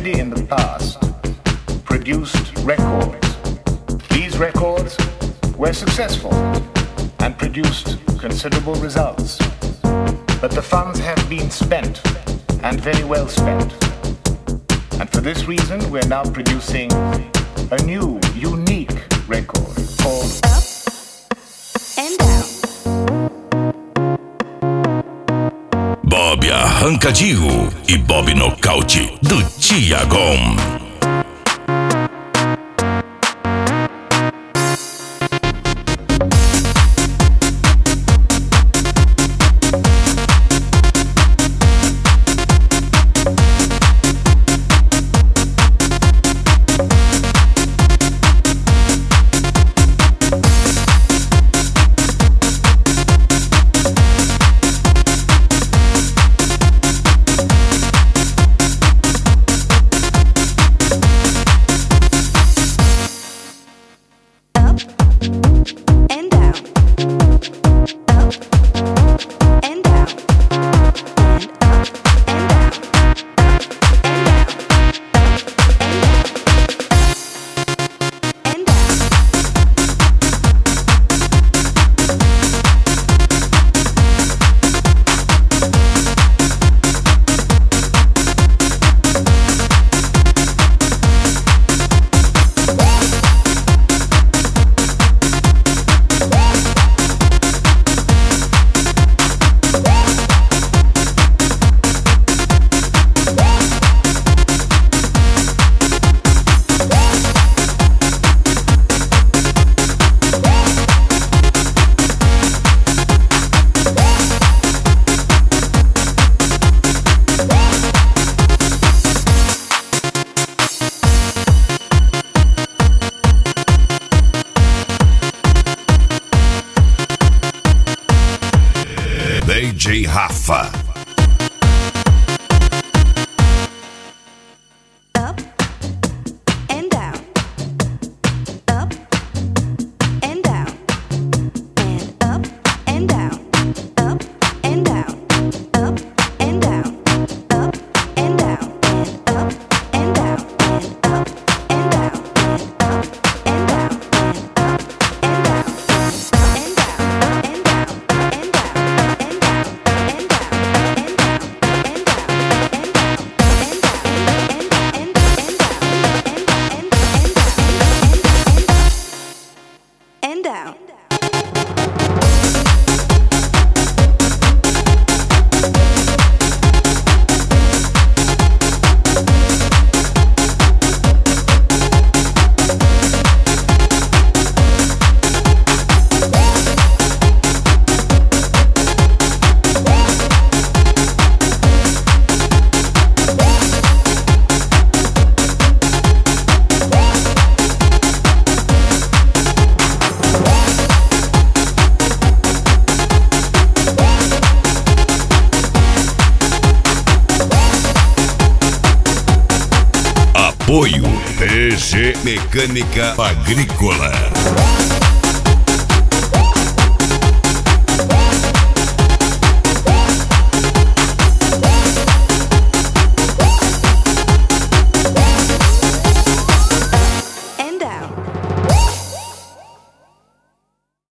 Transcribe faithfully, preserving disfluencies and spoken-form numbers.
already in the past produced records. These records were successful and produced considerable results. But the funds have been spent, and very well spent. And for this reason, we're now producing a new, unique record called Up and Down. Bob Arrancadinho e Bob Nocaute do Tiagão. D J Rafa. Apoio P G Mecânica Agrícola.